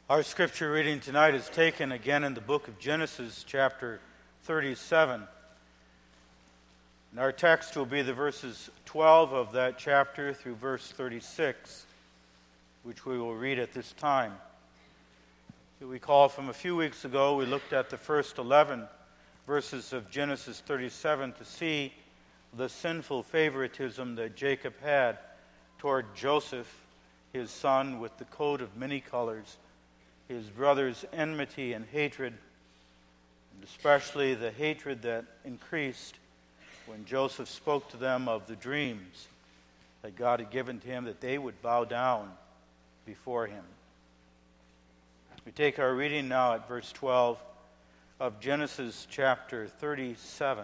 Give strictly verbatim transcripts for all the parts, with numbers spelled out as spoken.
Our scripture reading tonight is taken again in the book of Genesis, chapter thirty-seven. And our text will be the verses twelve of that chapter through verse thirty-six, which we will read at this time. You recall from a few weeks ago, we looked at the first eleven verses of Genesis thirty-seven to see the sinful favoritism that Jacob had toward Joseph, his son, with the coat of many colors, his brother's enmity and hatred, and especially the hatred that increased when Joseph spoke to them of the dreams that God had given to him, that they would bow down before him. We take our reading now at verse twelve of Genesis chapter thirty-seven.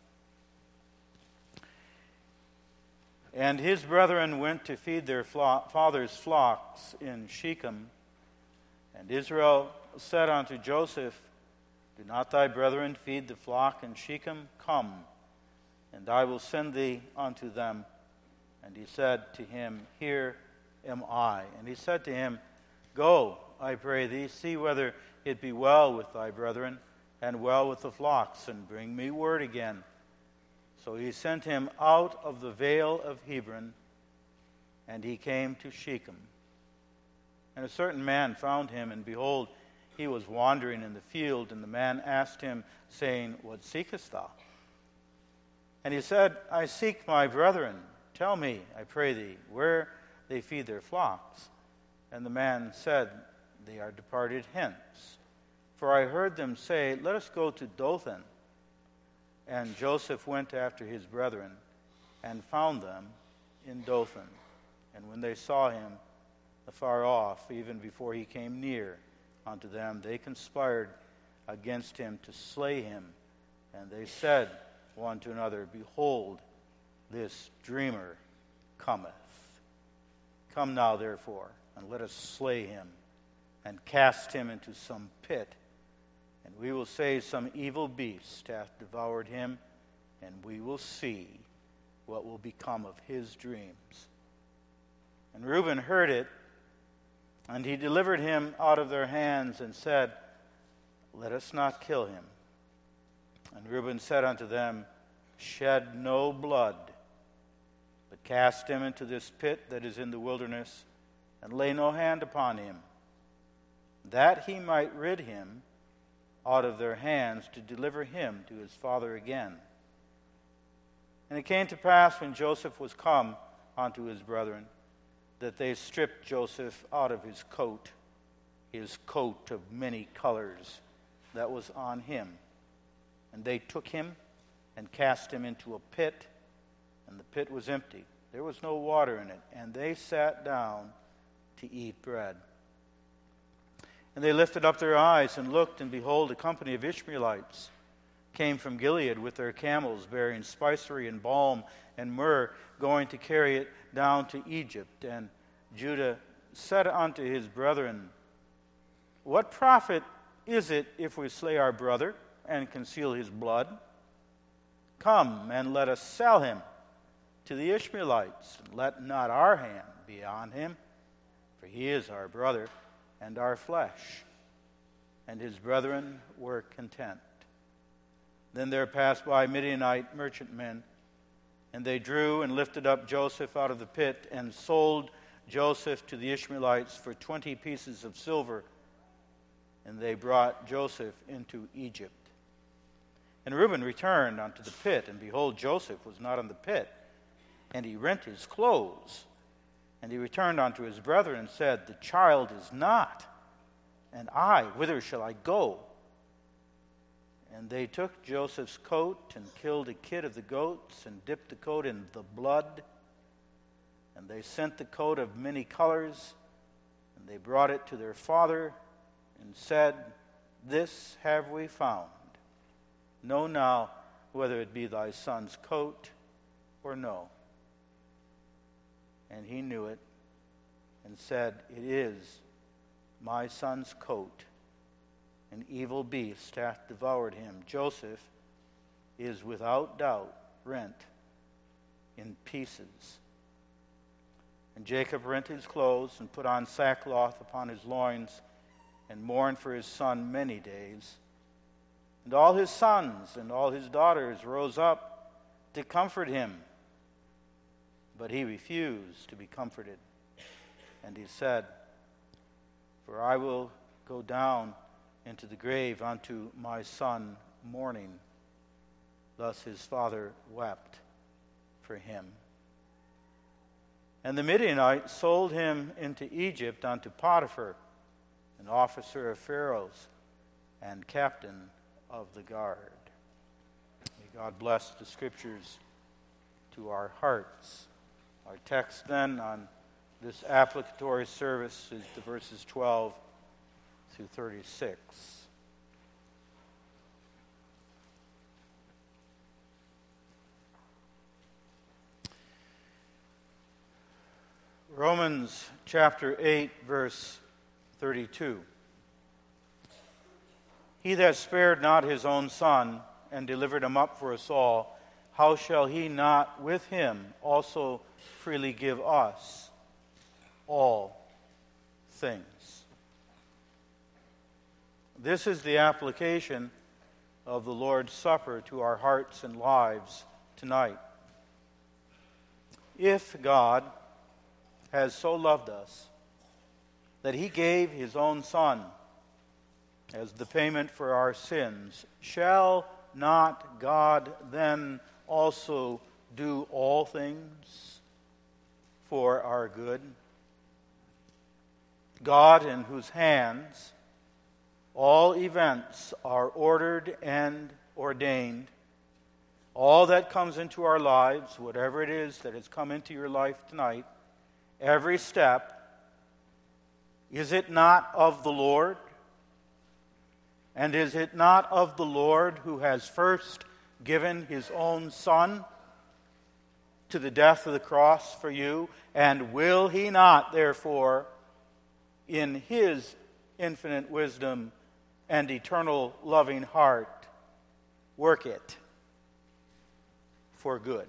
And his brethren went to feed their flo- father's flocks in Shechem. And Israel said unto Joseph, Do not thy brethren feed the flock in Shechem? Come, and I will send thee unto them. And he said to him, Here am I. And he said to him, Go, I pray thee, see whether it be well with thy brethren, and well with the flocks, and bring me word again. So he sent him out of the vale of Hebron, and he came to Shechem. And a certain man found him, and behold, he was wandering in the field. And the man asked him, saying, What seekest thou? And he said, I seek my brethren. Tell me, I pray thee, where they feed their flocks. And the man said, They are departed hence. For I heard them say, Let us go to Dothan. And Joseph went after his brethren, and found them in Dothan. And when they saw him afar off, even before he came near unto them, they conspired against him to slay him. And they said one to another, Behold, this dreamer cometh. Come now, therefore, and let us slay him, and cast him into some pit. And we will say, Some evil beast hath devoured him, and we will see what will become of his dreams. And Reuben heard it, and he delivered him out of their hands, and said, Let us not kill him. And Reuben said unto them, Shed no blood, but cast him into this pit that is in the wilderness, and lay no hand upon him, that he might rid him out of their hands, to deliver him to his father again. And it came to pass, when Joseph was come unto his brethren, that they stripped Joseph out of his coat, his coat of many colors that was on him. And they took him and cast him into a pit, and the pit was empty. There was no water in it. And they sat down to eat bread. And they lifted up their eyes and looked, and behold, a company of Ishmaelites came from Gilead with their camels, bearing spicery and balm and myrrh, going to carry it down to Egypt. And Judah said unto his brethren, What profit is it if we slay our brother and conceal his blood? Come, and let us sell him to the Ishmaelites, and let not our hand be on him, for he is our brother and our flesh. And his brethren were content. Then there passed by Midianite merchantmen, and they drew and lifted up Joseph out of the pit, and sold Joseph to the Ishmaelites for twenty pieces of silver. And they brought Joseph into Egypt. And Reuben returned unto the pit, and behold, Joseph was not in the pit. And he rent his clothes. And he returned unto his brethren, and said, The child is not, and I, whither shall I go? And they took Joseph's coat, and killed a kid of the goats, and dipped the coat in the blood. And they sent the coat of many colors, and they brought it to their father, and said, This have we found. Know now whether it be thy son's coat or no. And he knew it, and said, It is my son's coat. An evil beast hath devoured him. Joseph is without doubt rent in pieces. And Jacob rent his clothes and put on sackcloth upon his loins, and mourned for his son many days. And all his sons and all his daughters rose up to comfort him. But he refused to be comforted. And he said, For I will go down into the grave unto my son mourning. Thus his father wept for him. And the Midianites sold him into Egypt unto Potiphar, an officer of Pharaoh's and captain of the guard. May God bless the Scriptures to our hearts. Our text then on this applicatory service is the verses twelve through thirty-six. Romans chapter eight, verse thirty-two. He that spared not his own son, and delivered him up for us all, how shall he not with him also freely give us all things? This is the application of the Lord's Supper to our hearts and lives tonight. If God has so loved us that he gave his own Son as the payment for our sins, shall not God then also do all things for our good? God, in whose hands all events are ordered and ordained, all that comes into our lives, whatever it is that has come into your life tonight, every step, is it not of the Lord? And is it not of the Lord who has first given his own Son to the death of the cross for you? And will he not, therefore, in his infinite wisdom and eternal loving heart, work it for good?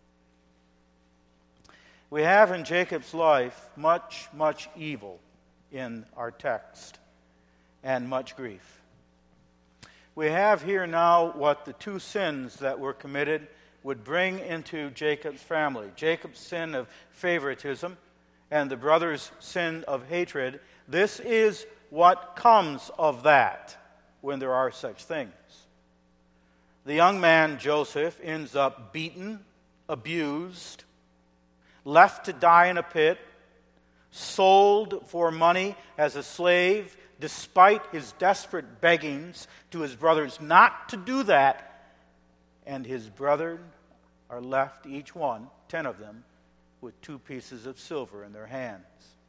We have in Jacob's life much, much evil in our text, and much grief. We have here now what the two sins that were committed would bring into Jacob's family. Jacob's sin of favoritism and the brother's sin of hatred. This is what comes of that when there are such things. The young man Joseph ends up beaten, abused, left to die in a pit, sold for money as a slave, despite his desperate beggings to his brothers not to do that. And his brethren are left, each one, ten of them, with two pieces of silver in their hands.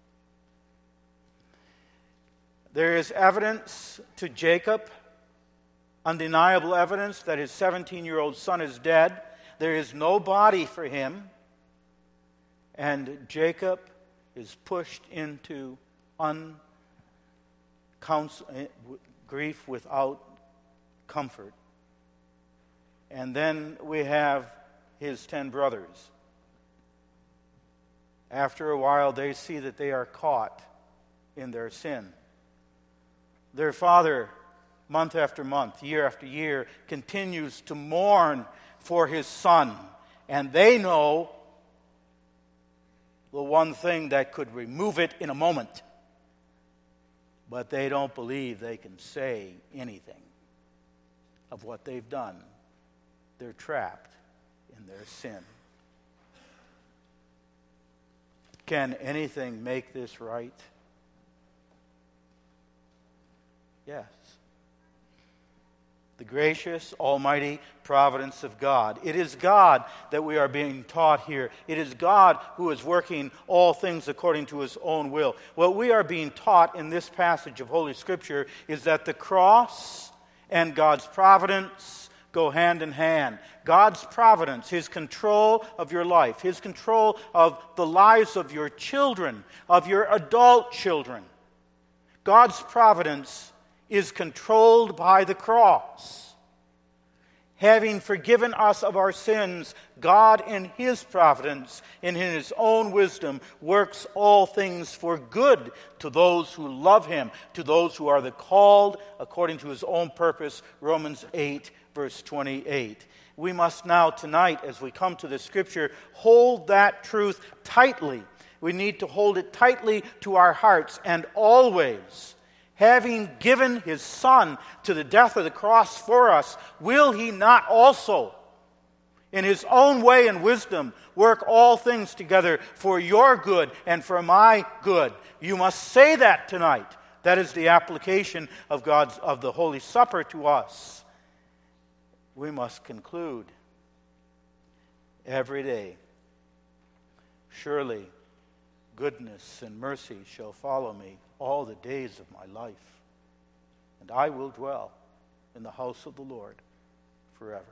There is evidence to Jacob, undeniable evidence that his seventeen-year-old son is dead. There is no body for him. And Jacob is pushed into un, counsel, grief without comfort. And then we have his ten brothers. After a while, they see that they are caught in their sin. Their father, month after month, year after year, continues to mourn for his son. And they know the one thing that could remove it in a moment. But they don't believe they can say anything of what they've done. They're trapped in their sin. Can anything make this right? Yes. The gracious, almighty providence of God. It is God that we are being taught here. It is God who is working all things according to his own will. What we are being taught in this passage of Holy Scripture is that the cross and God's providence go hand in hand. God's providence, his control of your life, his control of the lives of your children, of your adult children. God's providence is controlled by the cross. Having forgiven us of our sins, God in His providence and in His own wisdom works all things for good to those who love Him, to those who are the called according to His own purpose, Romans eight, verse twenty-eight. We must now tonight, as we come to the Scripture, hold that truth tightly. We need to hold it tightly to our hearts, and always, having given His Son to the death of the cross for us, will He not also, in His own way and wisdom, work all things together for your good and for my good? You must say that tonight. That is the application of God's of the Holy Supper to us. We must conclude every day, surely goodness and mercy shall follow me all the days of my life, and I will dwell in the house of the Lord forever.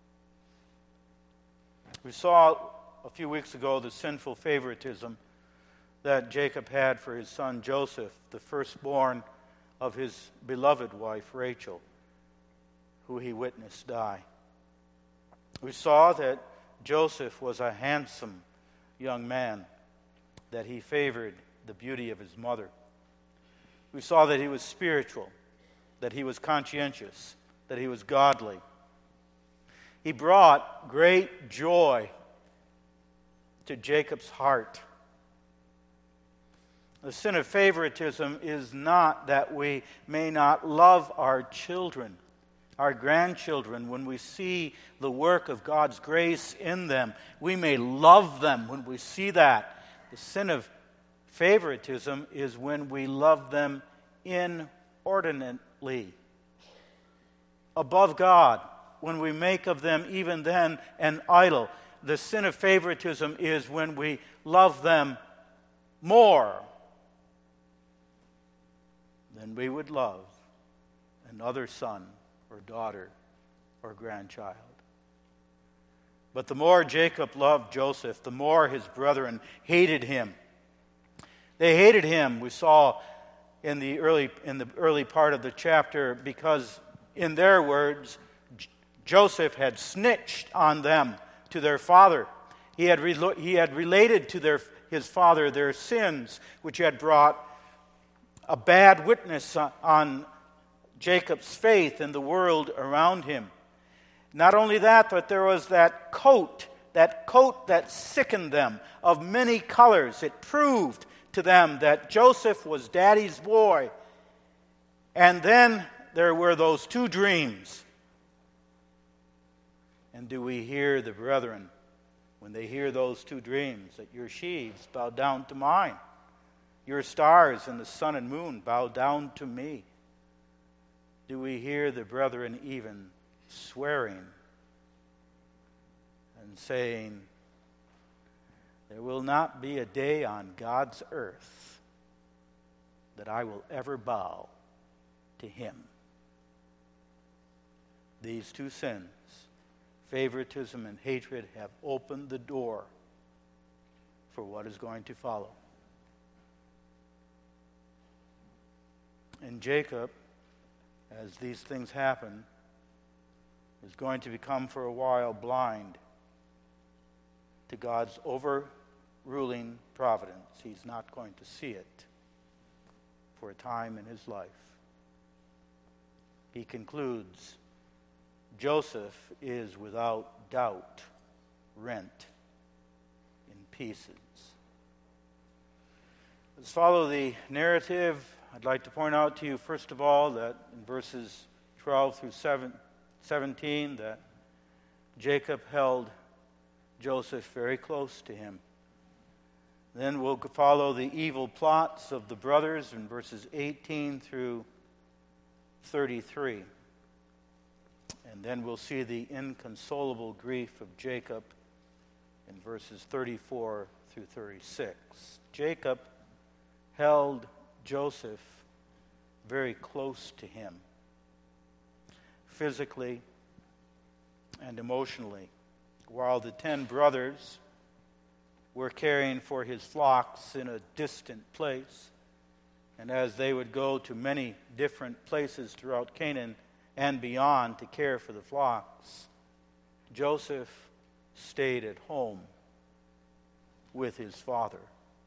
We saw a few weeks ago the sinful favoritism that Jacob had for his son Joseph, the firstborn of his beloved wife Rachel, who he witnessed die. We saw that Joseph was a handsome young man, that he favored the beauty of his mother. We saw that he was spiritual, that he was conscientious, that he was godly. He brought great joy to Jacob's heart. The sin of favoritism is not that we may not love our children, our grandchildren, when we see the work of God's grace in them. We may love them when we see that. The sin of favoritism is when we love them inordinately, above God, when we make of them even then an idol. The sin of favoritism is when we love them more than we would love another son or daughter or grandchild. But the more Jacob loved Joseph, the more his brethren hated him. They hated him, we saw in the early in the early part of the chapter, because in their words, J- Joseph had snitched on them to their father. He had re- he had related to their his father their sins, which had brought a bad witness on Jacob's faith in the world around him. Not only that, but there was that coat, that coat that sickened them of many colors. It proved to them that Joseph was daddy's boy. And then there were those two dreams. And do we hear the brethren, when they hear those two dreams, that your sheaves bow down to mine, your stars and the sun and moon bow down to me? Do we hear the brethren even swearing and saying, there will not be a day on God's earth that I will ever bow to him? These two sins, favoritism and hatred, have opened the door for what is going to follow. And Jacob, as these things happen, is going to become for a while blind to God's overruling providence. He's not going to see it for a time in his life. He concludes, Joseph is without doubt rent in pieces. Let's follow the narrative. I'd like to point out to you, first of all, that in verses twelve through seventeen, that Jacob held Joseph very close to him. Then we'll follow the evil plots of the brothers in verses eighteen through thirty-three. And then we'll see the inconsolable grief of Jacob in verses thirty-four through thirty-six. Jacob held Joseph very close to him, physically and emotionally, while the ten brothers were caring for his flocks in a distant place. And as they would go to many different places throughout Canaan and beyond to care for the flocks, Joseph stayed at home with his father.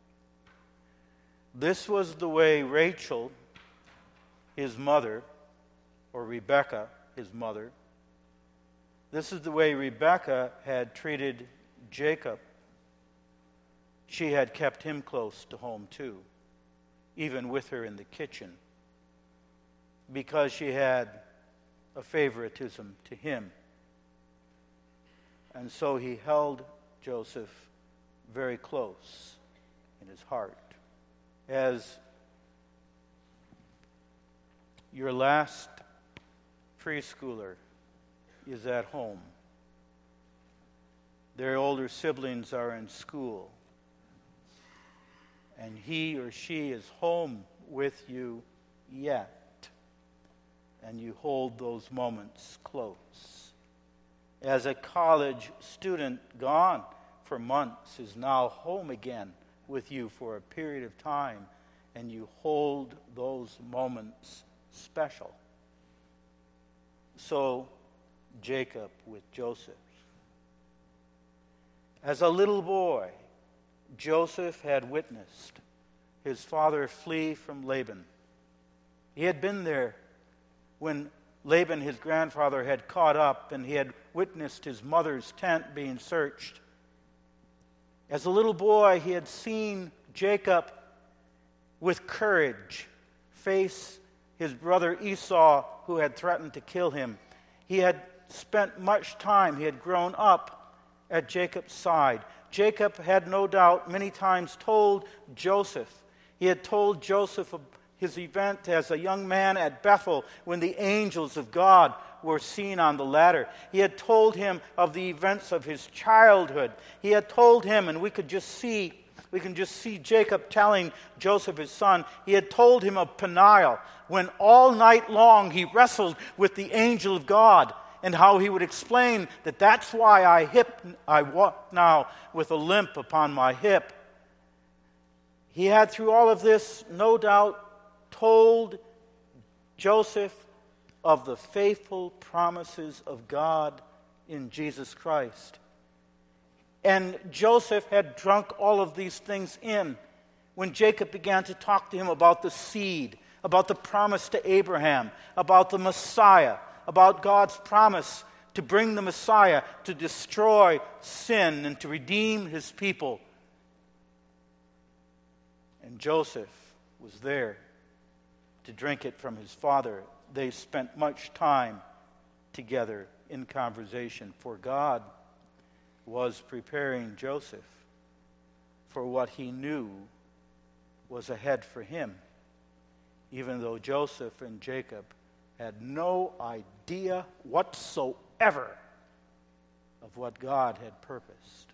This was the way Rachel, his mother, or Rebekah, his mother, this is the way Rebekah had treated Jacob. She had kept him close to home too, even with her in the kitchen, because she had a favoritism to him. And so he held Joseph very close in his heart. As your last preschooler is at home, their older siblings are in school, and he or she is home with you yet, and you hold those moments close. As a college student gone for months is now home again with you for a period of time, and you hold those moments special. So Jacob with Joseph. As a little boy, Joseph had witnessed his father flee from Laban. He had been there when Laban, his grandfather, had caught up, and he had witnessed his mother's tent being searched. As a little boy, he had seen Jacob with courage face his brother Esau, who had threatened to kill him. He had spent much time, he had grown up at Jacob's side. Jacob had no doubt many times told Joseph. He had told Joseph of his event as a young man at Bethel when the angels of God were seen on the ladder. He had told him of the events of his childhood. He had told him, and we could just see, we can just see Jacob telling Joseph, his son, he had told him of Peniel, when all night long he wrestled with the angel of God, and how he would explain that that's why I hip, I walk now with a limp upon my hip. He had, through all of this, no doubt told Joseph of the faithful promises of God in Jesus Christ. And Joseph had drunk all of these things in when Jacob began to talk to him about the seed, about the promise to Abraham, about the Messiah, about God's promise to bring the Messiah to destroy sin and to redeem his people. And Joseph was there to drink it from his father. They spent much time together in conversation, for God was preparing Joseph for what he knew was ahead for him, even though Joseph and Jacob had no idea whatsoever of what God had purposed.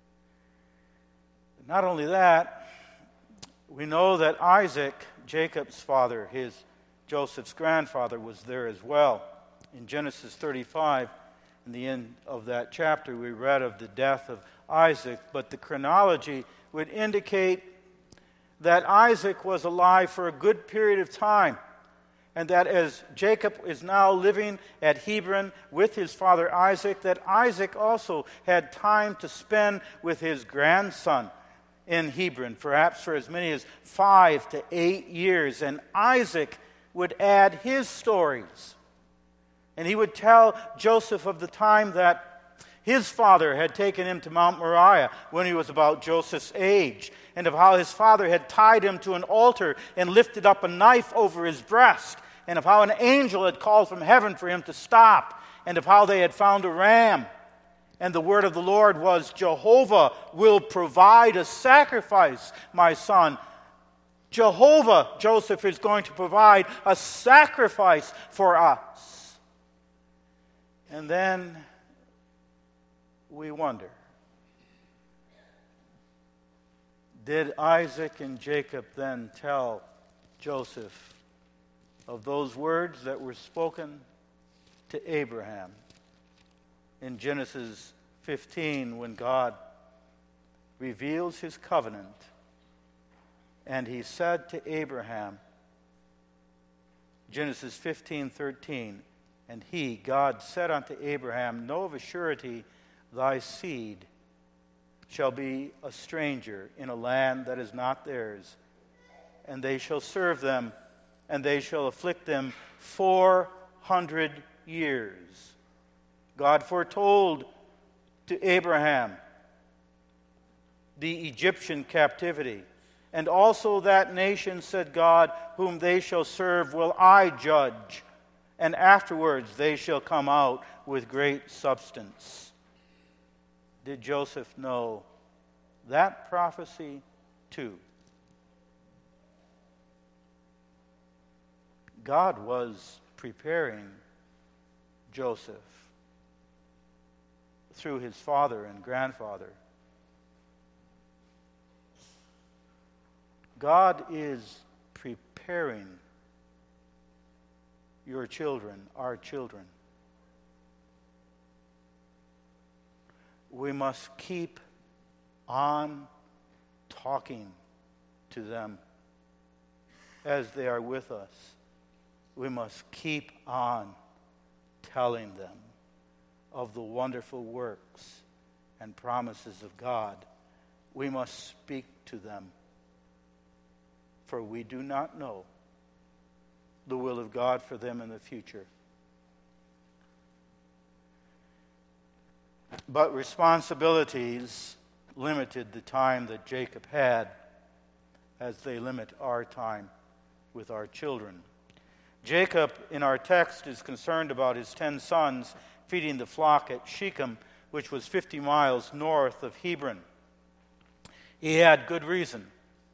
But not only that, we know that Isaac, Jacob's father, his Joseph's grandfather, was there as well. In Genesis thirty-five, in the end of that chapter, we read of the death of Isaac, but the chronology would indicate that Isaac was alive for a good period of time, and that as Jacob is now living at Hebron with his father Isaac, that Isaac also had time to spend with his grandson in Hebron, perhaps for as many as five to eight years. And Isaac would add his stories. And he would tell Joseph of the time that his father had taken him to Mount Moriah when he was about Joseph's age, and of how his father had tied him to an altar and lifted up a knife over his breast, and of how an angel had called from heaven for him to stop, and of how they had found a ram. And the word of the Lord was, Jehovah will provide a sacrifice, my son. Jehovah, Joseph, is going to provide a sacrifice for us. And then we wonder, did Isaac and Jacob then tell Joseph of those words that were spoken to Abraham in Genesis fifteen, when God reveals his covenant, and he said to Abraham, Genesis fifteen thirteen, And he, God, said unto Abraham, Know of a surety thy seed shall be a stranger in a land that is not theirs, and they shall serve them, and they shall afflict them four hundred years. God foretold to Abraham the Egyptian captivity. And also that nation, said God, whom they shall serve will I judge, and afterwards they shall come out with great substance. Did Joseph know that prophecy too? God was preparing Joseph through his father and grandfather. God is preparing your children, our children. We must keep on talking to them as they are with us. We must keep on telling them of the wonderful works and promises of God. We must speak to them, for we do not know the will of God for them in the future. But responsibilities limited the time that Jacob had, as they limit our time with our children. Jacob, in our text, is concerned about his ten sons feeding the flock at Shechem, which was fifty miles north of Hebron. He had good reason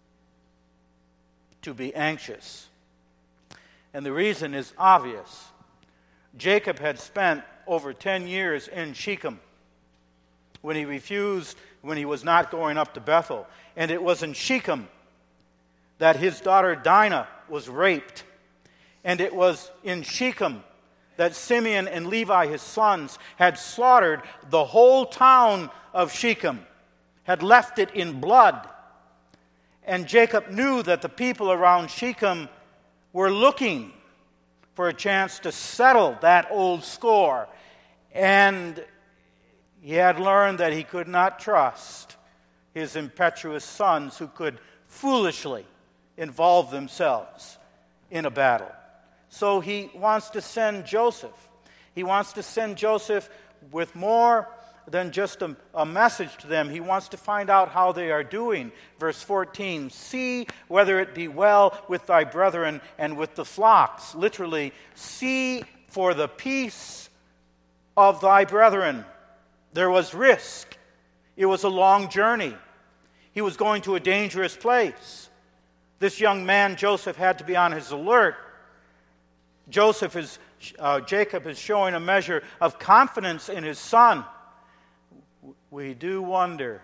to be anxious. And the reason is obvious. Jacob had spent over ten years in Shechem when he refused, when he was not going up to Bethel. And it was in Shechem that his daughter Dinah was raped. And it was in Shechem that Simeon and Levi, his sons, had slaughtered the whole town of Shechem, had left it in blood. And Jacob knew that the people around Shechem were looking for a chance to settle that old score. And he had learned that he could not trust his impetuous sons who could foolishly involve themselves in a battle. So he wants to send Joseph. He wants to send Joseph with more than just a, a message to them. He wants to find out how they are doing. Verse fourteen, see whether it be well with thy brethren and with the flocks. Literally, see for the peace of thy brethren. There was risk. It was a long journey. He was going to a dangerous place. This young man, Joseph, had to be on his alert. Joseph is, uh, Jacob is showing a measure of confidence in his son. We do wonder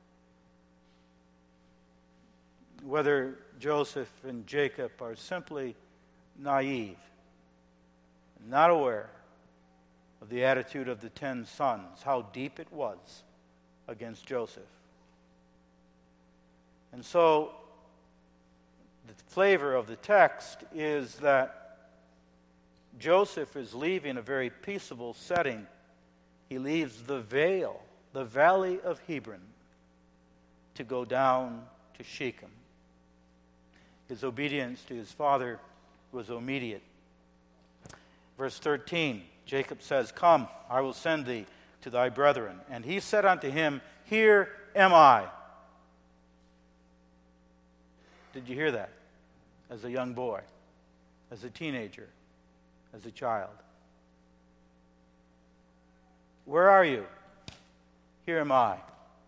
whether Joseph and Jacob are simply naive, not aware of the attitude of the ten sons, how deep it was against Joseph. And so, the flavor of the text is that Joseph is leaving a very peaceable setting. He leaves the vale, the valley of Hebron, to go down to Shechem. His obedience to his father was immediate. Verse thirteen, Jacob says, Come, I will send thee to thy brethren. And he said unto him, Here am I. Did you hear that? As a young boy, as a teenager, as a child. Where are you? Here am I.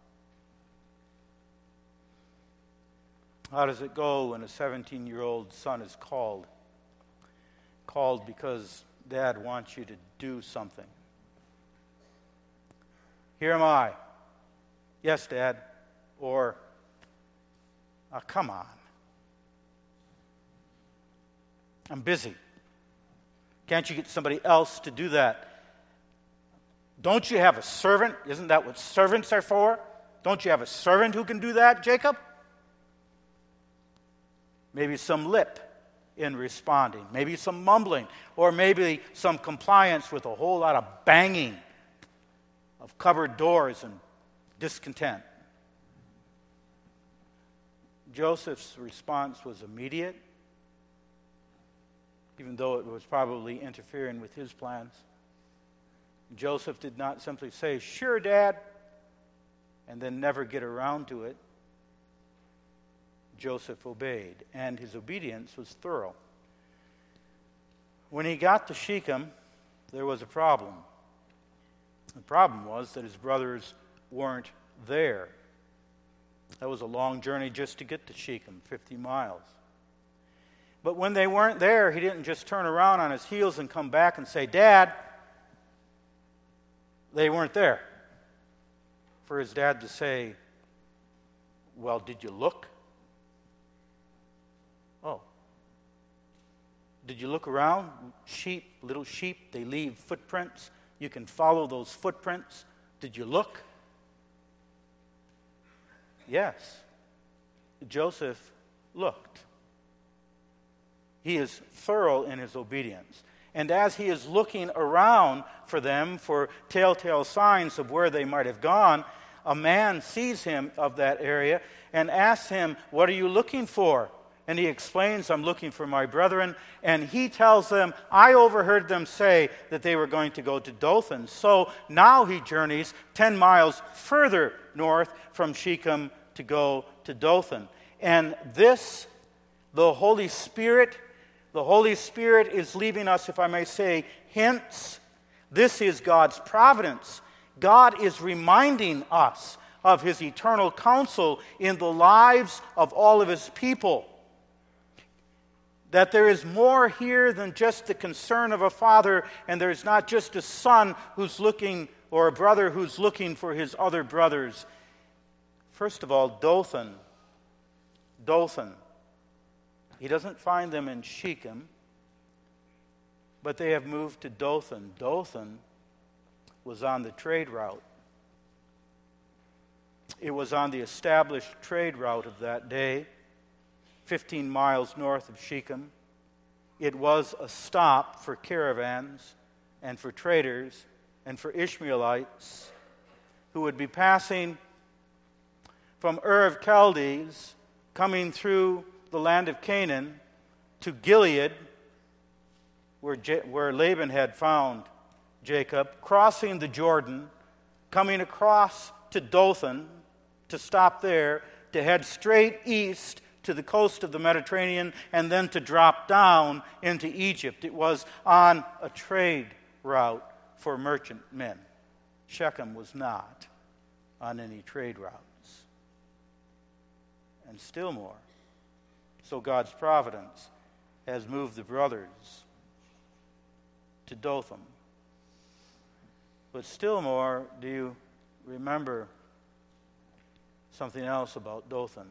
How does it go when a seventeen-year-old son is called? Called because Dad wants you to do something. Here am I. Yes, Dad. Or, oh, come on. I'm busy. Can't you get somebody else to do that? Don't you have a servant? Isn't that what servants are for? Don't you have a servant who can do that, Jacob? Maybe some lip in responding. Maybe some mumbling, or maybe some compliance with a whole lot of banging of cupboard doors and discontent. Joseph's response was immediate, even though it was probably interfering with his plans. Joseph did not simply say, "Sure, Dad," and then never get around to it. Joseph obeyed, and his obedience was thorough. When he got to Shechem, there was a problem. The problem was that his brothers weren't there. That was a long journey just to get to Shechem, fifty miles. But when they weren't there, he didn't just turn around on his heels and come back and say, "Dad," they weren't there. For his dad to say, "Well, did you look?" Oh. Did you look around? Sheep, little sheep, they leave footprints. You can follow those footprints. Did you look? Yes. Joseph looked. He is thorough in his obedience. And as he is looking around for them, for telltale signs of where they might have gone, a man sees him of that area and asks him, "What are you looking for?" And he explains, "I'm looking for my brethren." And he tells them, "I overheard them say that they were going to go to Dothan." So now he journeys ten miles further north from Shechem to go to Dothan. And this, the Holy Spirit, the Holy Spirit is leaving us, if I may say, hints. This is God's providence. God is reminding us of his eternal counsel in the lives of all of his people. That there is more here than just the concern of a father, and there's not just a son who's looking, or a brother who's looking for his other brothers. First of all, Dothan. Dothan. He doesn't find them in Shechem, but they have moved to Dothan. Dothan was on the trade route. It was on the established trade route of that day, fifteen miles north of Shechem. It was a stop for caravans and for traders and for Ishmaelites who would be passing from Ur of Chaldees, coming through the land of Canaan to Gilead, where, Je- where Laban had found Jacob, crossing the Jordan, coming across to Dothan to stop there, to head straight east to the coast of the Mediterranean, and then to drop down into Egypt. It was on a trade route for merchantmen. Shechem was not on any trade routes. And still more, so God's providence has moved the brothers to Dothan. But still more, do you remember something else about Dothan?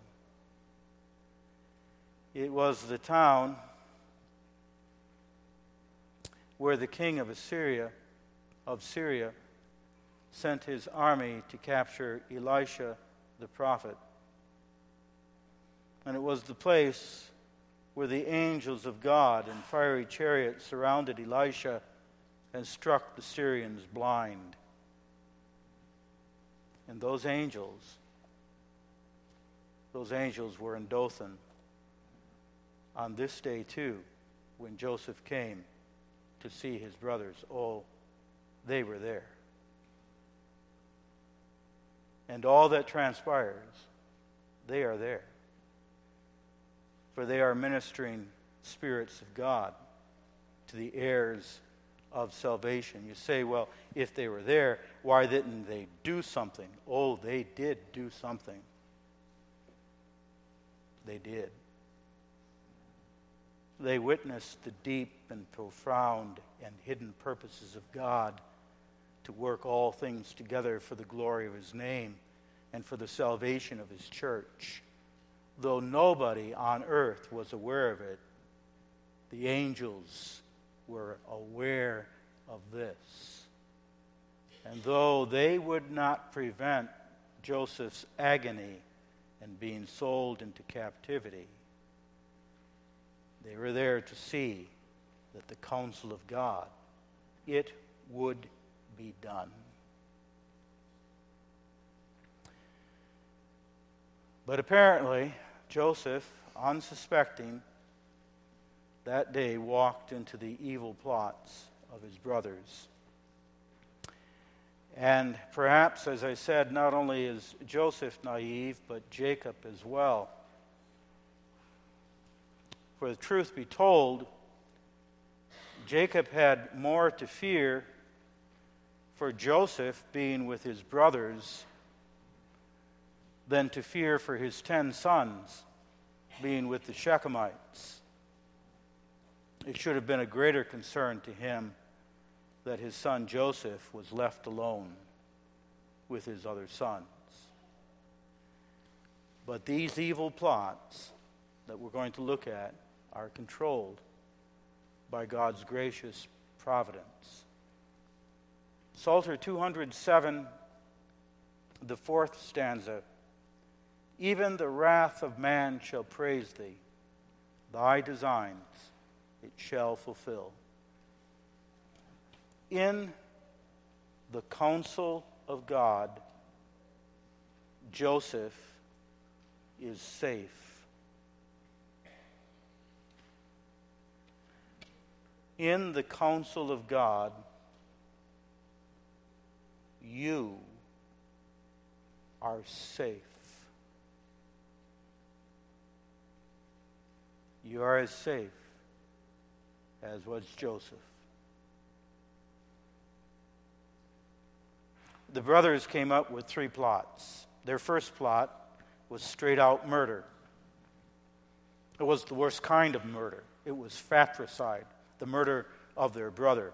It was the town where the king of Assyria, of Syria, sent his army to capture Elisha the prophet. And it was the place where the angels of God in fiery chariots surrounded Elisha and struck the Syrians blind. And those angels, those angels were in Dothan on this day too, when Joseph came to see his brothers. Oh, they were there. And all that transpires, they are there. For they are ministering spirits of God to the heirs of salvation. You say, well, if they were there, why didn't they do something? Oh, they did do something. They did. They witnessed the deep and profound and hidden purposes of God to work all things together for the glory of his name and for the salvation of his church. Though nobody on earth was aware of it, the angels were aware of this. And though they would not prevent Joseph's agony and being sold into captivity, they were there to see that the counsel of God, it would be done. But apparently, Joseph, unsuspecting, that day walked into the evil plots of his brothers. And perhaps, as I said, not only is Joseph naive, but Jacob as well. For the truth be told, Jacob had more to fear for Joseph being with his brothers than to fear for his ten sons being with the Shechemites. It should have been a greater concern to him that his son Joseph was left alone with his other sons. But these evil plots that we're going to look at are controlled by God's gracious providence. Psalter two hundred seven, the fourth stanza, even the wrath of man shall praise thee, thy designs it shall fulfill. In the counsel of God, Joseph is safe. In the counsel of God, you are safe. You are as safe as was Joseph. The brothers came up with three plots. Their first plot was straight out murder. It was the worst kind of murder. It was fratricide, the murder of their brother.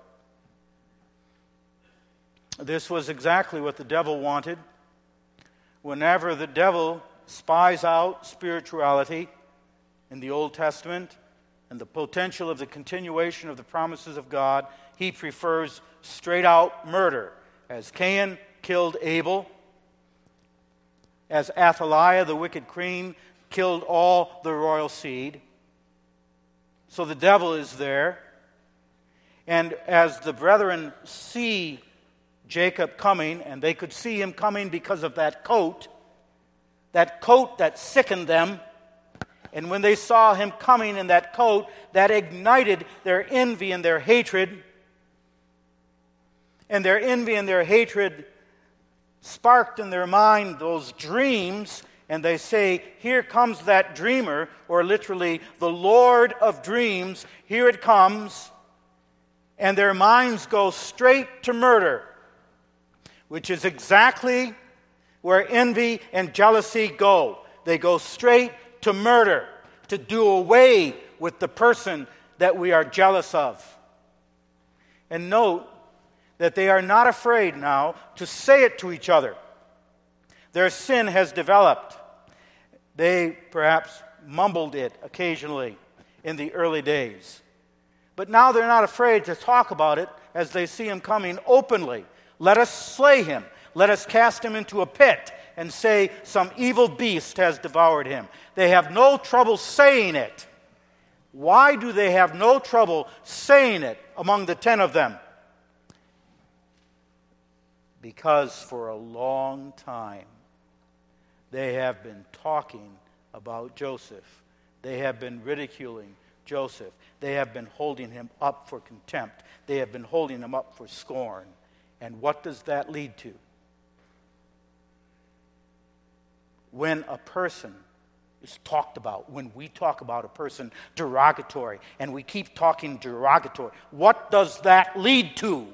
This was exactly what the devil wanted. Whenever the devil spies out spirituality in the Old Testament and the potential of the continuation of the promises of God, he prefers straight out murder. As Cain killed Abel, as Athaliah, the wicked queen, killed all the royal seed. So the devil is there. And as the brethren see Jacob coming, and they could see him coming because of that coat, that coat that sickened them, and when they saw him coming in that coat, that ignited their envy and their hatred. And their envy and their hatred sparked in their mind those dreams, and they say, here comes that dreamer, or literally, the Lord of dreams, here it comes. And their minds go straight to murder, which is exactly where envy and jealousy go. They go straight to murder, to do away with the person that we are jealous of. And note that they are not afraid now to say it to each other. Their sin has developed. They perhaps mumbled it occasionally in the early days. But now they're not afraid to talk about it as they see him coming openly. Let us slay him. Let us cast him into a pit and say some evil beast has devoured him. They have no trouble saying it. Why do they have no trouble saying it among the ten of them? Because for a long time they have been talking about Joseph. They have been ridiculing Joseph. They have been holding him up for contempt. They have been holding him up for scorn. And what does that lead to? When a person is talked about, when we talk about a person derogatory, and we keep talking derogatory, what does that lead to?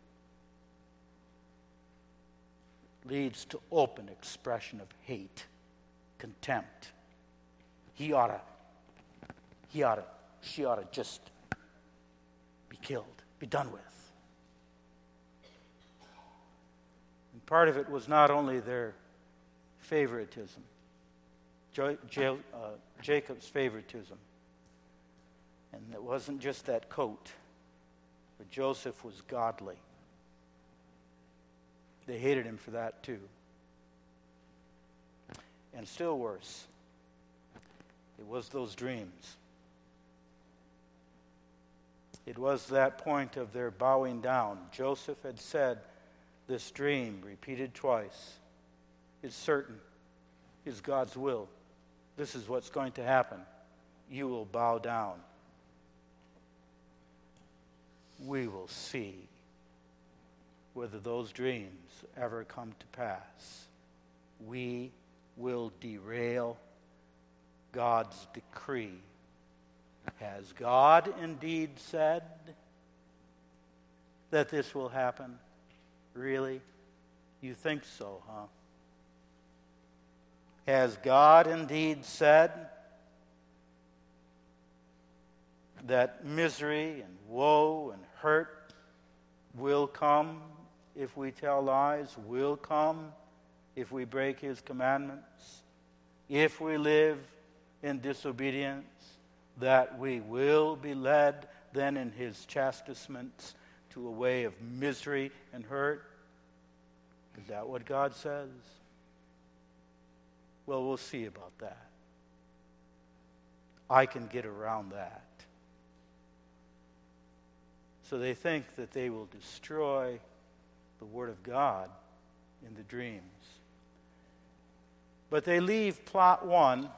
Leads to open expression of hate, contempt. He ought to, he ought to, she ought to just be killed, be done with. And part of it was not only their favoritism, jo- jo- uh, Jacob's favoritism, and it wasn't just that coat, but Joseph was godly. They hated him for that too. And still worse, it was those dreams. It was that point of their bowing down. Joseph had said this dream, repeated twice, is certain, is God's will. This is what's going to happen. You will bow down. We will see whether those dreams ever come to pass. We will derail God's decree. Has God indeed said that this will happen? Really? You think so, huh? Has God indeed said that misery and woe and hurt will come if we tell lies, will come if we break His commandments, if we live in disobedience, that we will be led then in His chastisements to a way of misery and hurt? Is that what God says? Well, we'll see about that. I can get around that. So they think that they will destroy the Word of God in the dreams. But they leave plot one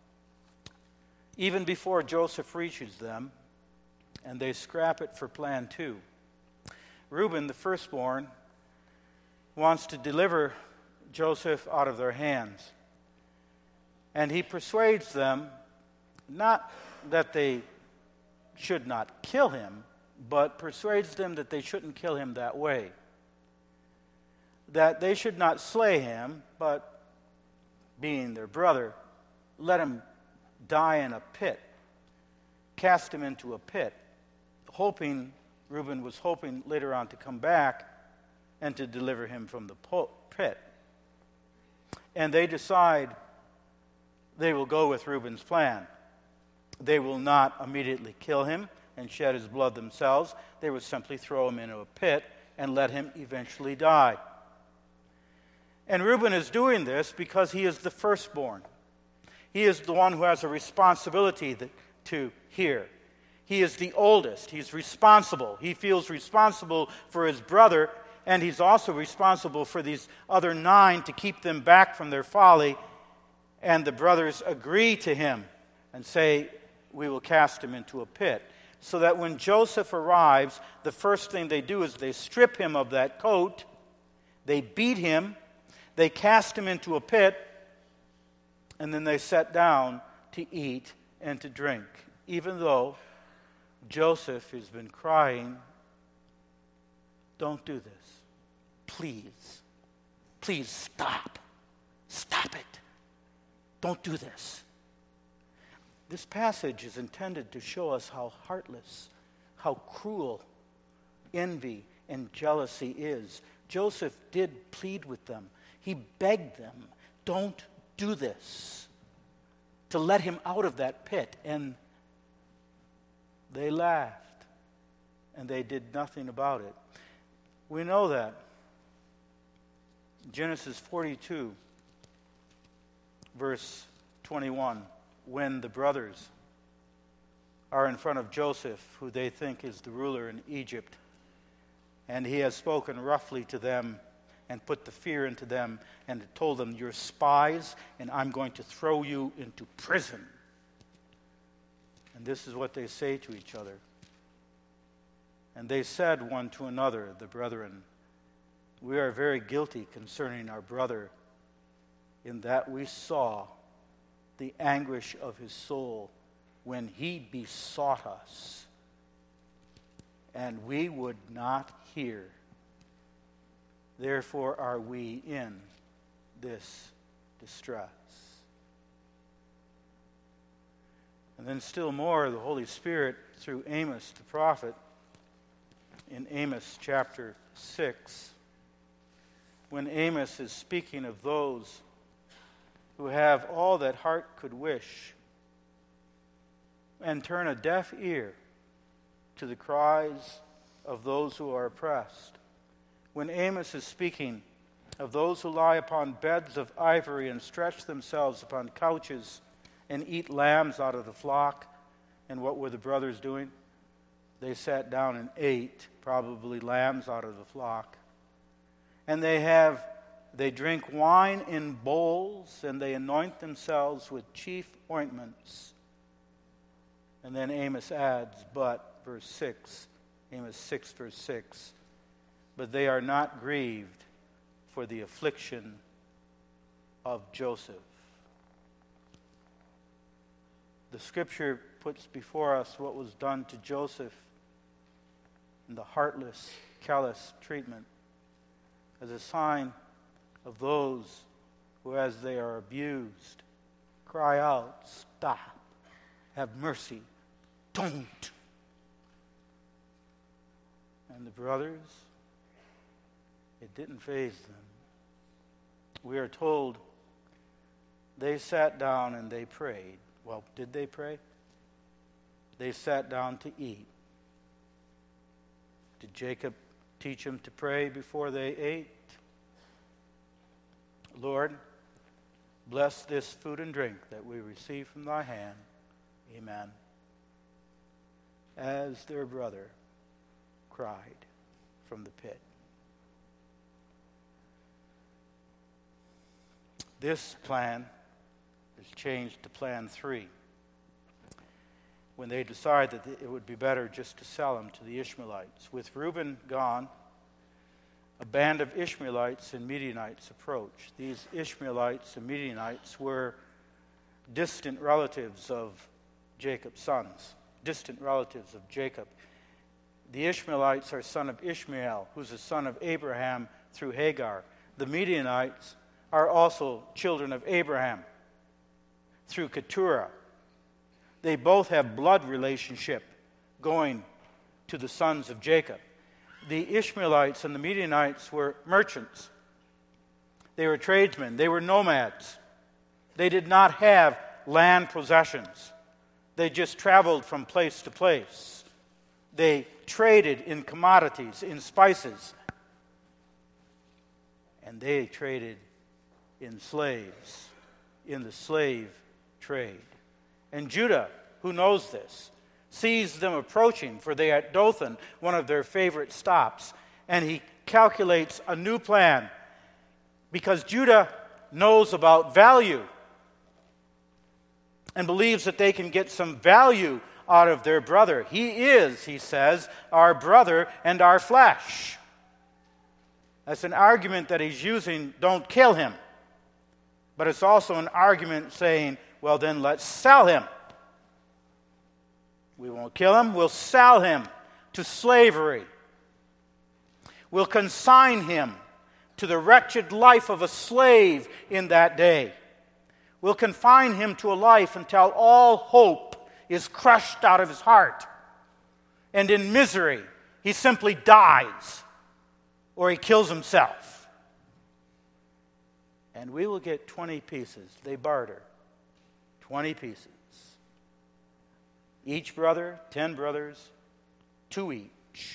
even before Joseph reaches them, and they scrap it for plan two. Reuben, the firstborn, wants to deliver Joseph out of their hands. And he persuades them not that they should not kill him, but persuades them that they shouldn't kill him that way. That they should not slay him, but, being their brother, let him die in a pit, cast him into a pit, hoping, Reuben was hoping later on to come back and to deliver him from the pit. And they decide they will go with Reuben's plan. They will not immediately kill him and shed his blood themselves. They will simply throw him into a pit and let him eventually die. And Reuben is doing this because he is the firstborn. He is the one who has a responsibility that, to hear. He is the oldest. He's responsible. He feels responsible for his brother, and he's also responsible for these other nine to keep them back from their folly. And the brothers agree to him and say, we will cast him into a pit. So that when Joseph arrives, the first thing they do is they strip him of that coat, they beat him, they cast him into a pit, and then they sat down to eat and to drink, even though Joseph has been crying, don't do this. Please. Please stop. Stop it. Don't do this. This passage is intended to show us how heartless, how cruel envy and jealousy is. Joseph did plead with them. He begged them, don't do this, to let him out of that pit. And they laughed, and they did nothing about it. We know that. Genesis forty-two, verse twenty-one, when the brothers are in front of Joseph, who they think is the ruler in Egypt, and he has spoken roughly to them and put the fear into them and told them, you're spies, and I'm going to throw you into prison. And this is what they say to each other. And they said one to another, the brethren, we are very guilty concerning our brother, in that we saw the anguish of his soul when he besought us, and we would not hear. Therefore are we in this distress. And then still more, the Holy Spirit, through Amos the prophet, in Amos chapter six, when Amos is speaking of those who have all that heart could wish and turn a deaf ear to the cries of those who are oppressed. When Amos is speaking of those who lie upon beds of ivory and stretch themselves upon couches and eat lambs out of the flock, and what were the brothers doing? they sat down and ate, probably lambs out of the flock. And they have they drink wine in bowls, and they anoint themselves with chief ointments. And then Amos adds, but, verse six, Amos six, verse six, but they are not grieved for the affliction of Joseph. The scripture puts before us what was done to Joseph in the heartless, callous treatment as a sign of those who, as they are abused, cry out, stop, have mercy, don't. And the brothers, it didn't faze them. We are told they sat down and they prayed. Well, did they pray? They sat down to eat. Did Jacob teach them to pray before they ate? Lord, bless this food and drink that we receive from thy hand. Amen. As their brother cried from the pit. This plan is changed to plan three, when they decide that it would be better just to sell him to the Ishmaelites. With Reuben gone, a band of Ishmaelites and Midianites approached. These Ishmaelites and Midianites were distant relatives of Jacob's sons, distant relatives of Jacob. The Ishmaelites are son of Ishmael, who's a son of Abraham through Hagar. The Midianites are also children of Abraham through Keturah. They both have blood relationship going to the sons of Jacob. The Ishmaelites and the Midianites were merchants. They were tradesmen. They were nomads. They did not have land possessions. They just traveled from place to place. They traded in commodities, in spices. And they traded in slaves, in the slave trade. And Judah, who knows this, sees them approaching, for they are at Dothan, one of their favorite stops, and he calculates a new plan, because Judah knows about value and believes that they can get some value out of their brother. He is, he says, our brother and our flesh. That's an argument that he's using, don't kill him. But it's also an argument saying, well, then let's sell him. We won't kill him, we'll sell him to slavery. We'll consign him to the wretched life of a slave in that day. We'll confine him to a life until all hope is crushed out of his heart. And in misery, he simply dies or he kills himself. And we will get twenty pieces. They barter. twenty pieces. Each brother, ten brothers, two each.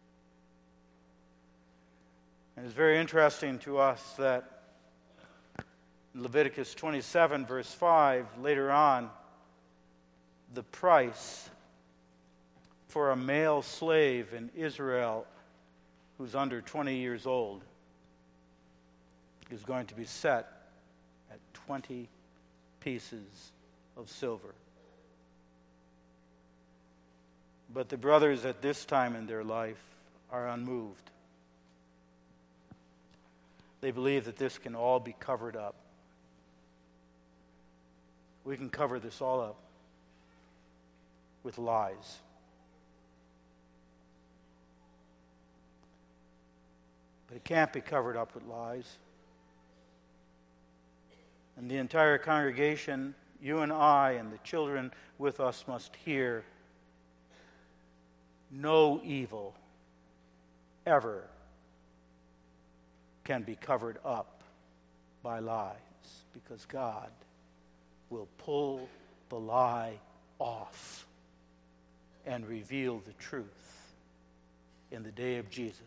And it's very interesting to us that in Leviticus twenty-seven, verse five, later on, the price for a male slave in Israel who's under twenty years old is going to be set at twenty pieces of silver. But the brothers at this time in their life are unmoved. They believe that this can all be covered up. We can cover this all up with lies. But it can't be covered up with lies. And the entire congregation, you and I and the children with us must hear, no evil ever can be covered up by lies, because God will pull the lie off and reveal the truth in the day of Jesus.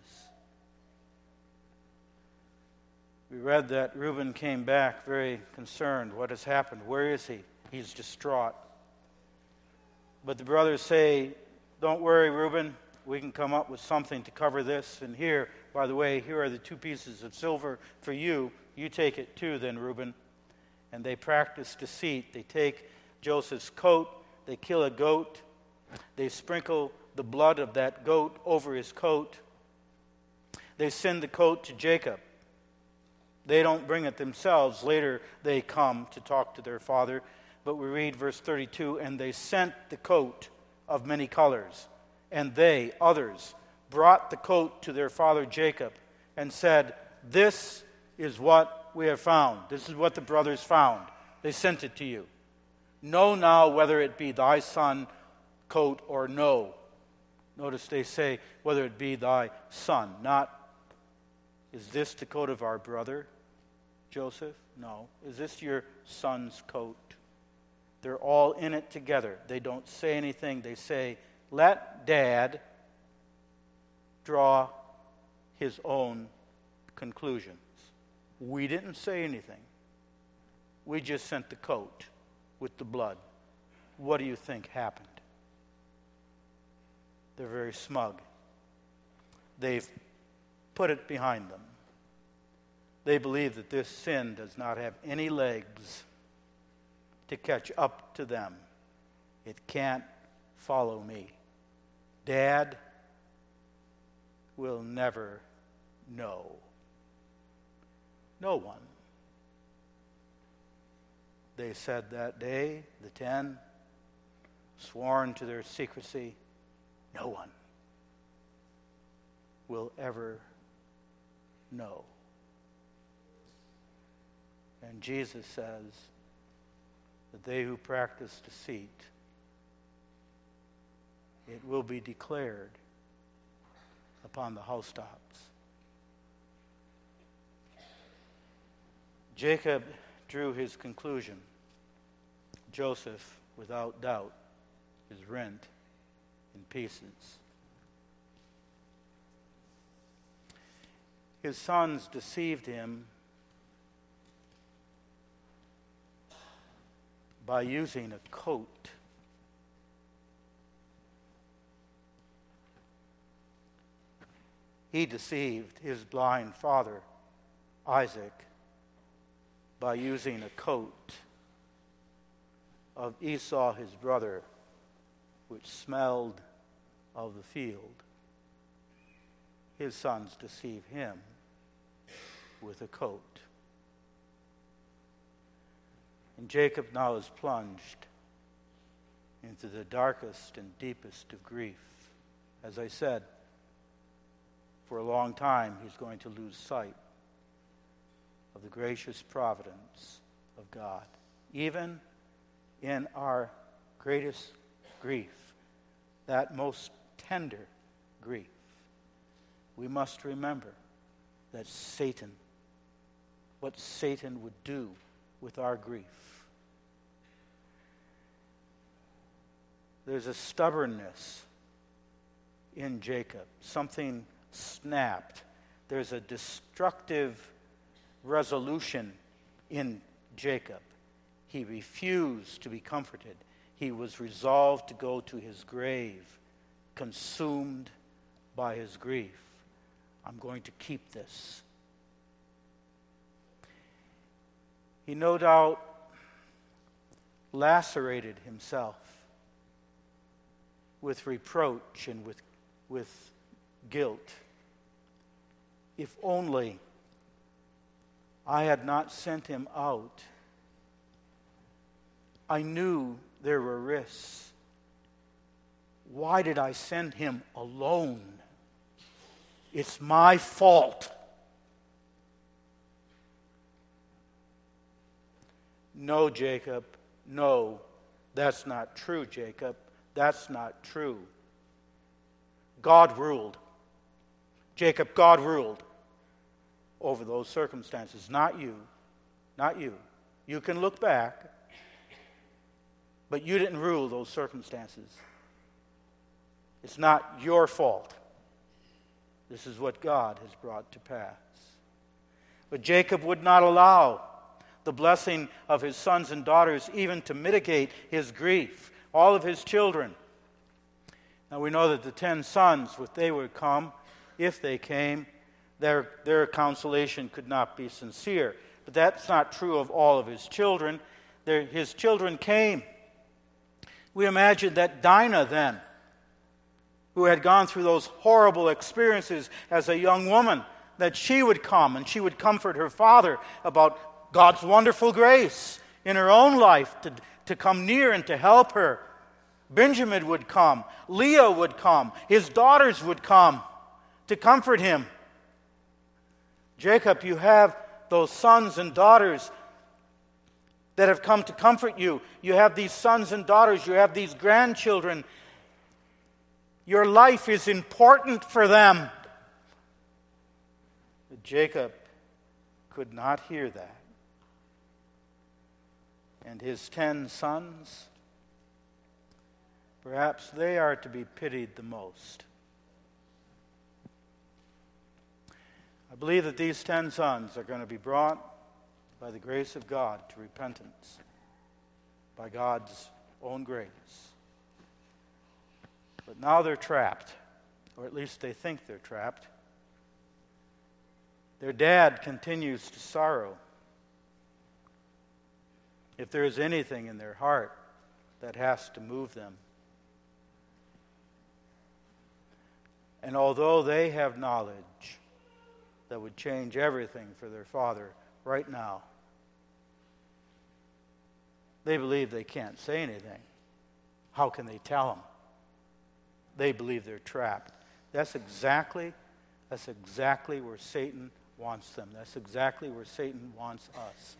We read that Reuben came back very concerned. What has happened? Where is he? He's distraught. But the brothers say, don't worry, Reuben. We can come up with something to cover this. And here, by the way, here are the two pieces of silver for you. You take it too then, Reuben. And they practice deceit. They take Joseph's coat. They kill a goat. They sprinkle the blood of that goat over his coat. They send the coat to Jacob. They don't bring it themselves. Later they come to talk to their father. But we read verse thirty-two, and they sent the coat of many colors. And they, others, brought the coat to their father Jacob and said, this is what we have found. This is what the brothers found. They sent it to you. Know now whether it be thy son coat or no. Notice they say, whether it be thy son, not, is this the coat of our brother, Joseph? No. Is this your son's coat? They're all in it together. They don't say anything. They say, let Dad draw his own conclusions. We didn't say anything. We just sent the coat with the blood. What do you think happened? They're very smug. They've put it behind them. They believe that this sin does not have any legs to catch up to them. It can't follow me. Dad will never know. No one. They said that day, the ten, sworn to their secrecy, no one will ever know. And Jesus says that they who practice deceit, it will be declared upon the housetops. Jacob drew his conclusion. Joseph, without doubt, is rent in pieces. His sons deceived him by using a coat. He deceived his blind father, Isaac, by using a coat of Esau, his brother, which smelled of the field. His sons deceive him with a coat. And Jacob now is plunged into the darkest and deepest of grief. As I said, for a long time he's going to lose sight of the gracious providence of God. Even in our greatest grief, that most tender grief, we must remember that Satan, what Satan would do with our grief. There's a stubbornness in Jacob. Something snapped. There's a destructive resolution in Jacob. He refused to be comforted. He was resolved to go to his grave, consumed by his grief. I'm going to keep this. He no doubt lacerated himself with reproach and with, with guilt. If only I had not sent him out. I knew there were risks. Why did I send him alone? It's my fault. No, Jacob, no, that's not true, Jacob. That's not true. God ruled. Jacob, God ruled over those circumstances, not you. Not you. You can look back, but you didn't rule those circumstances. It's not your fault. This is what God has brought to pass. But Jacob would not allow the blessing of his sons and daughters even to mitigate his grief. All of his children, Now we know that the ten sons, if they would come, if they came, their, their consolation could not be sincere. But that's not true of all of his children. Their, his children came. We imagine that Dinah then, who had gone through those horrible experiences as a young woman, that she would come and she would comfort her father about God's wonderful grace in her own life to, to come near and to help her. Benjamin would come. Leah would come. His daughters would come to comfort him. Jacob, you have those sons and daughters that have come to comfort you. You have these sons and daughters. You have these grandchildren. Your life is important for them. But Jacob could not hear that. And his ten sons, perhaps they are to be pitied the most. I believe that these ten sons are going to be brought by the grace of God to repentance, by God's own grace. But now they're trapped, or at least they think they're trapped. Their dad continues to sorrow. If there is anything in their heart that has to move them. And although they have knowledge that would change everything for their father right now, they believe they can't say anything. How can they tell him? They believe they're trapped. That's exactly, that's exactly where Satan wants them. That's exactly where Satan wants us.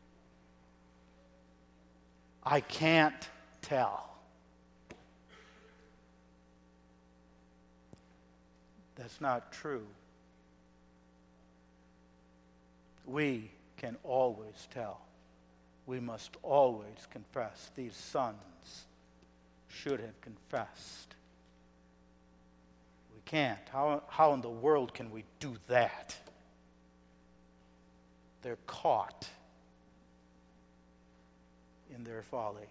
I can't tell. That's not true. We can always tell. We must always confess. These sons should have confessed. We can't. How, how in the world can we do that? They're caught in their folly.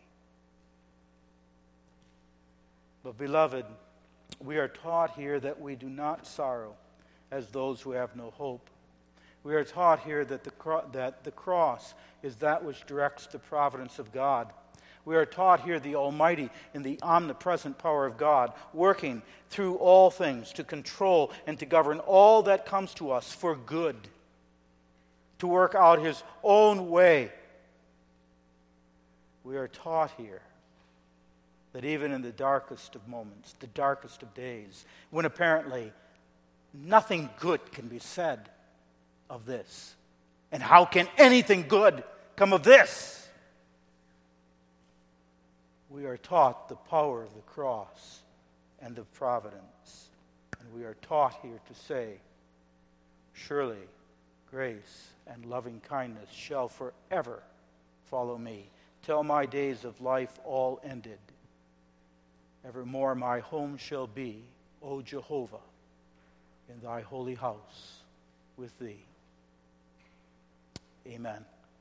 But beloved, we are taught here that we do not sorrow as those who have no hope. We are taught here that the, cro- that the cross is that which directs the providence of God. We are taught here the almighty and the omnipresent power of God, working through all things to control and to govern all that comes to us for good, to work out his own way. We are taught here that even in the darkest of moments, the darkest of days, when apparently nothing good can be said of this, and how can anything good come of this? We are taught the power of the cross and of providence. And we are taught here to say, surely grace and loving kindness shall forever follow me, till my days of life all ended. Evermore my home shall be, O Jehovah, in thy holy house with thee. Amen.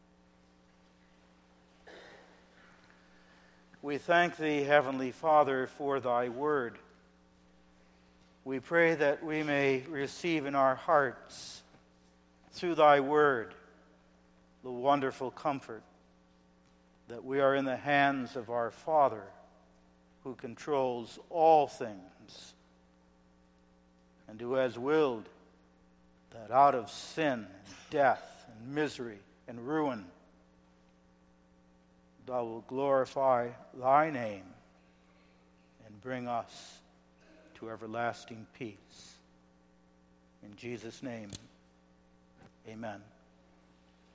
We thank thee, Heavenly Father, for thy word. We pray that we may receive in our hearts, through thy word, the wonderful comfort that we are in the hands of our Father, who controls all things, and who has willed that out of sin and death and misery and ruin, thou wilt glorify thy name and bring us to everlasting peace. In Jesus' name, amen.